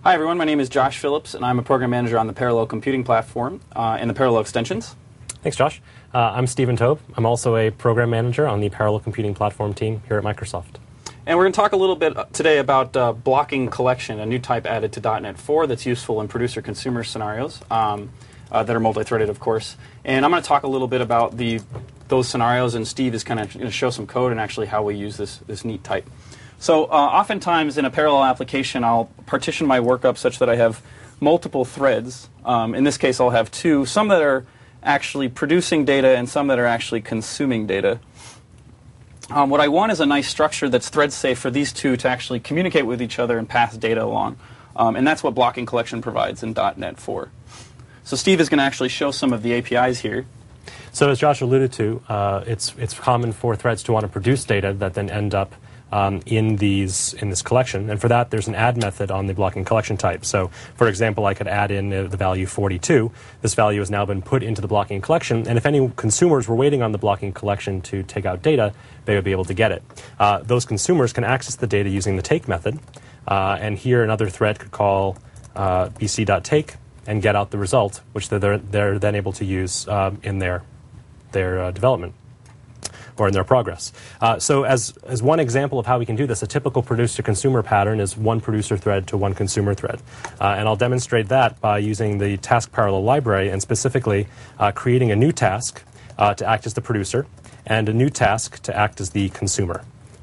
Hi everyone, my name is Josh Phillips and I'm a program manager on the Parallel Computing platform and the Parallel extensions. Thanks, Josh. I'm Stephen Tobe. I'm also a program manager on the Parallel Computing platform team here at Microsoft. And we're going to talk a little bit today about blocking collection, a new type added to .NET 4 that's useful in producer-consumer scenarios that are multi-threaded, of course. And I'm going to talk a little bit about those scenarios, and Steve is kind of going to show some code and actually how we use this neat type. So oftentimes in a parallel application, I'll partition my work up such that I have multiple threads. In this case, I'll have two, some that are actually producing data and some that are actually consuming data. What I want is a nice structure that's thread safe for these two to actually communicate with each other and pass data along. And that's what blocking collection provides in .NET 4. So Steve is going to actually show some of the APIs here. So as Josh alluded to, it's common for threads to want to produce data that then end up in this collection, and for that there's an add method on the blocking collection type. So for example, I could add in the value 42. This value has now been put into the blocking collection, and if any consumers were waiting on the blocking collection to take out data, they would be able to get it. Those consumers can access the data using the take method, and here another thread could call bc.take and get out the result, which they're then able to use in their development or in their progress. So as one example of how we can do this, a typical producer-consumer pattern is one producer thread to one consumer thread. And I'll demonstrate that by using the task parallel library and specifically creating a new task to act as the producer and a new task to act as the consumer.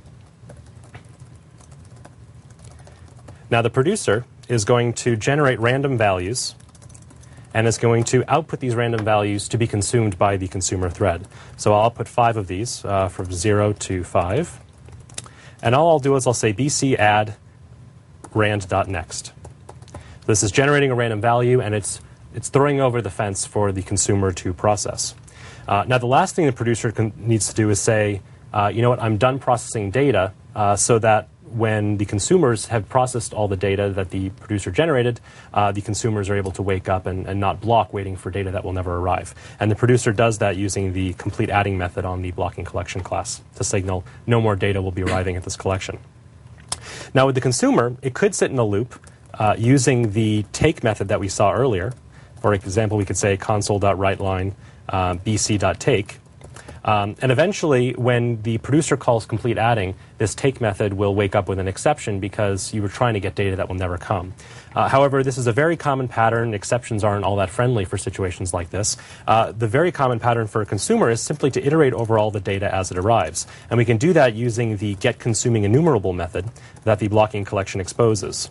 Now the producer is going to generate random values and is going to output these random values to be consumed by the consumer thread. So I'll output 5 of these from 0 to 5. And all I'll do is I'll say bc add rand.next. This is generating a random value, and it's throwing over the fence for the consumer to process. Now the last thing the producer needs to do is say, you know what, I'm done processing data, so that when the consumers have processed all the data that the producer generated, the consumers are able to wake up and not block waiting for data that will never arrive. And the producer does that using the complete adding method on the blocking collection class to signal no more data will be arriving at this collection. Now with the consumer, it could sit in a loop using the take method that we saw earlier. For example, we could say console.writeLine bc.take. And eventually, when the producer calls complete adding, this take method will wake up with an exception because you were trying to get data that will never come. However, this is a very common pattern. Exceptions aren't all that friendly for situations like this. The very common pattern for a consumer is simply to iterate over all the data as it arrives. And we can do that using the getConsumingEnumerable method that the blocking collection exposes.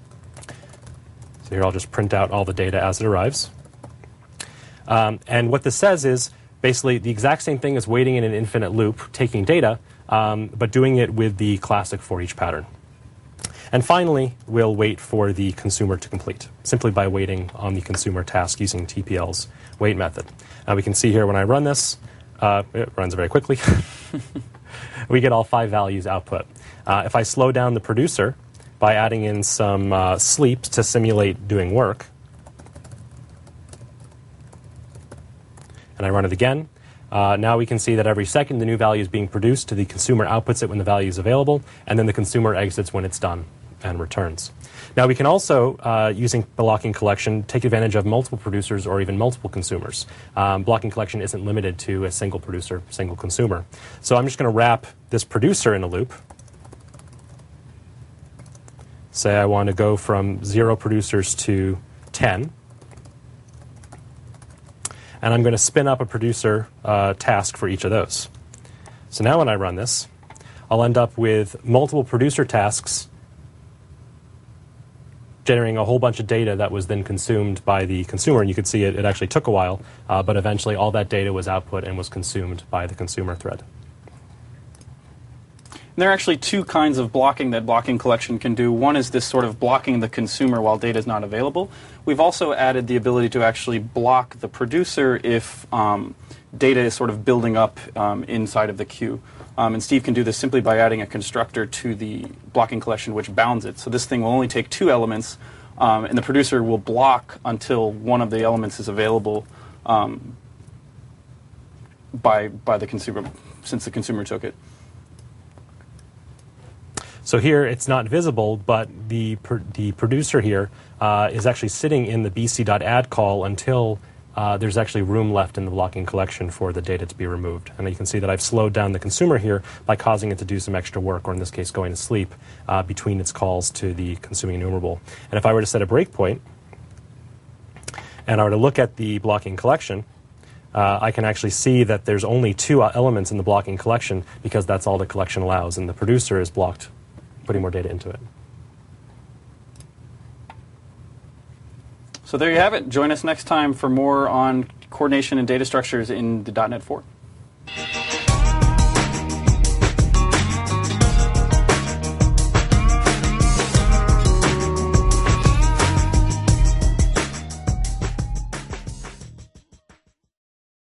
So here I'll just print out all the data as it arrives. And what this says is, basically, the exact same thing as waiting in an infinite loop, taking data, but doing it with the classic for each pattern. And finally, we'll wait for the consumer to complete, simply by waiting on the consumer task using TPL's wait method. Now we can see here when I run this, it runs very quickly. We get all 5 values output. If I slow down the producer by adding in some sleep to simulate doing work, and I run it again, now we can see that every second the new value is being produced. The consumer outputs it when the value is available, and then the consumer exits when it's done and returns. Now we can also, using blocking collection, take advantage of multiple producers or even multiple consumers. Blocking collection isn't limited to a single producer, single consumer. So I'm just going to wrap this producer in a loop. Say I want to go from 0 producers to 10. And I'm going to spin up a producer task for each of those. So now when I run this, I'll end up with multiple producer tasks generating a whole bunch of data that was then consumed by the consumer. And you could see it actually took a while, but eventually all that data was output and was consumed by the consumer thread. And there are actually 2 kinds of blocking that blocking collection can do. One is this sort of blocking the consumer while data is not available. We've also added the ability to actually block the producer if data is sort of building up inside of the queue. And Steve can do this simply by adding a constructor to the blocking collection which bounds it. So this thing will only take 2 elements, and the producer will block until one of the elements is available by the consumer, since the consumer took it. So here it's not visible, but the producer here is actually sitting in the bc.add call until there's actually room left in the blocking collection for the data to be removed. And you can see that I've slowed down the consumer here by causing it to do some extra work, or in this case going to sleep, between its calls to the consuming enumerable. And if I were to set a breakpoint, and I were to look at the blocking collection, I can actually see that there's only 2 elements in the blocking collection because that's all the collection allows, and the producer is blocked putting more data into it. So there you have it. Join us next time for more on coordination and data structures in the .NET 4.